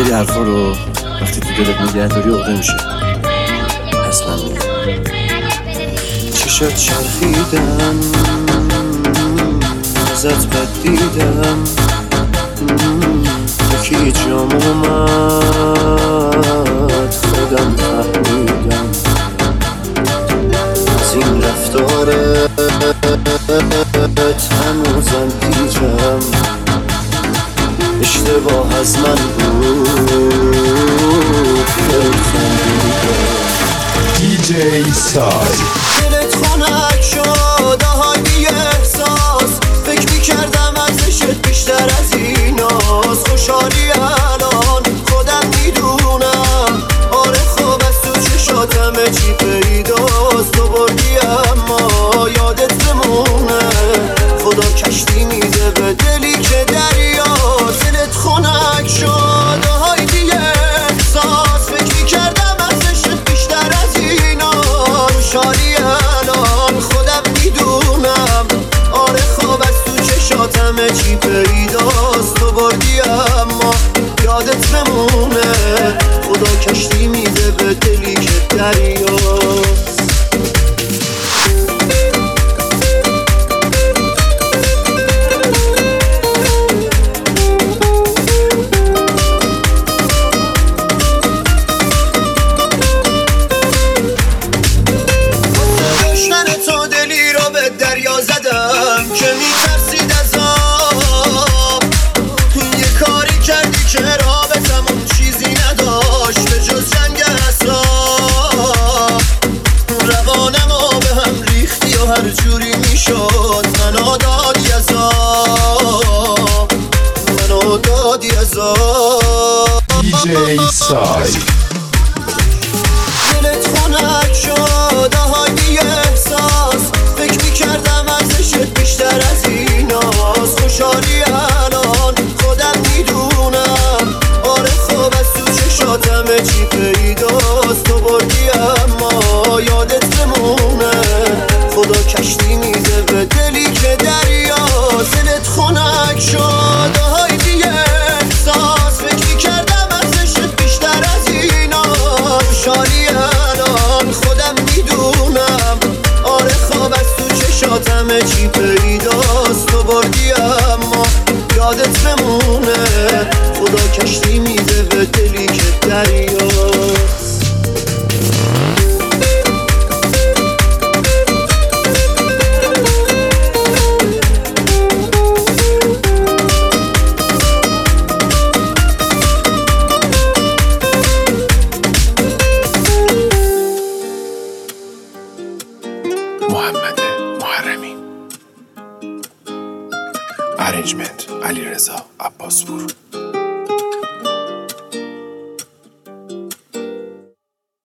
سری حرفا رو وقتی تو دلت نگه داری عقده میشه. پس من میگم چشات چرخیدم، ازت بد دیدم، یکی جام اومد خودم فهمیدم از این رفتارت هنوزم پیچم. اشتباه از من بود خیلی خندیدم. دیجی سای دلت خنک شد آهای بی احساس، فکر میکردم ارزشت بیشتر از ایناست. خوشحالی الان خودم میدونم، آره خوب از تو چشاتم چی پیداست. تو بردی اما یادت بمونه، خدا کشتی میده به دلی که دریاست. دلت خنک شد آهای بی احساس، فکر میکردم ارزشت بیشتر از ایناست. خوشحالی الان خودم میدونم، آره خواب از تو چشاتم چی پیداست. تو بردی اما یادت بمونه، خدا کشتی میده به دلی که دریاست. که میترسید از آب، یه کاری کردی که رابطمون چیزی نداشت به جز جنگ اعصاب. روانمو به هم ریختی و هر جوری میشد منو دادی عذاب، منو دادی عذاب. دیجی سای دلت خنک شد آهای بی احساس، فکر میکردم ارزشت بیشتر از ایناست. خوشحالی الان خودم میدونم، آره خوب از تو چشاتم چی پیداست. تو بردی اما یادت بمونه، خدا کشتی میده به دلی که دریاست. دلت خنک شد آهای بی احساس، فکر میکردم ارزشت بیشتر از ایناست. خوشحالی الان خودم میدونم، آره خواب از تو چشاتم چی پیداست. تو بردی اما یادت بمونه، خدا کشتی میده به دلی که دریاست. محمد محرمی، ارنجمنت علیرضا عباسپور.